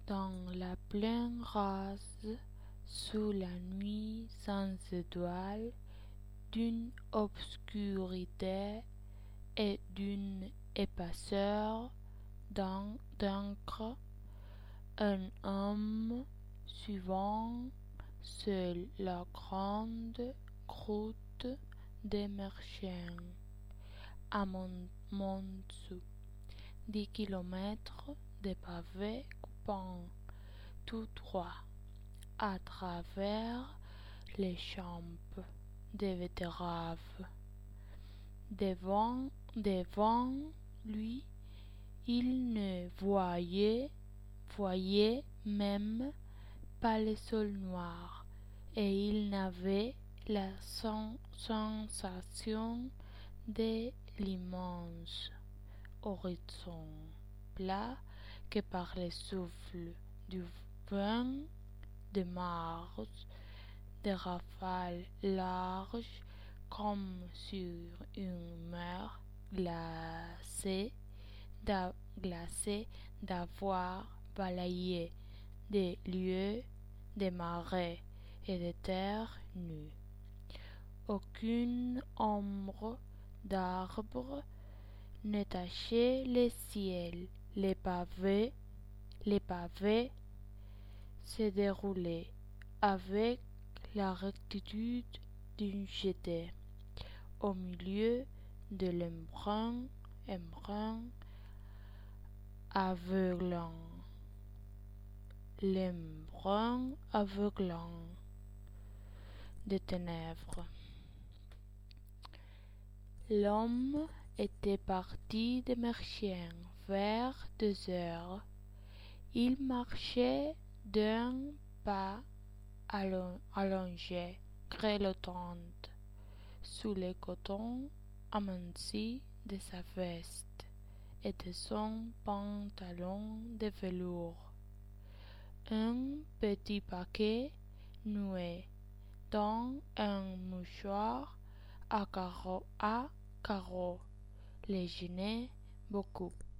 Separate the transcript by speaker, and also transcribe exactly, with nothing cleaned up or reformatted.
Speaker 1: Dans la plaine rase, sous la nuit sans étoiles, d'une obscurité et d'une épaisseur d'encre, un homme suivant sur la grande croûte des marchiens, à mon, mon dessous, dix kilomètres de pavés coupant tout droit à travers les champs de betteraves. Devant, devant lui, il ne voyait, voyait même pas le sol noir, et il n'avait la sen- sensation de l'immense horizon plat que par le souffle du vent de Mars, des rafales larges comme sur une mer glacée, d'a- glacée d'avoir balayé des lieux de marais et de terre nues. Aucune ombre d'arbre ne tachait le ciel. Les pavés, les pavés se déroulaient avec la rectitude d'une jetée au milieu de l'embrun, embrun aveuglant, l'embrun aveuglant des ténèbres. L'homme était parti de Marchiennes vers deux heures. Il marchait d'un pas allon- allongé, grelottant, sous le coton aminci de sa veste et de son pantalon de velours. Un petit paquet noué dans un mouchoir à carreaux, à carreaux, le gênait beaucoup.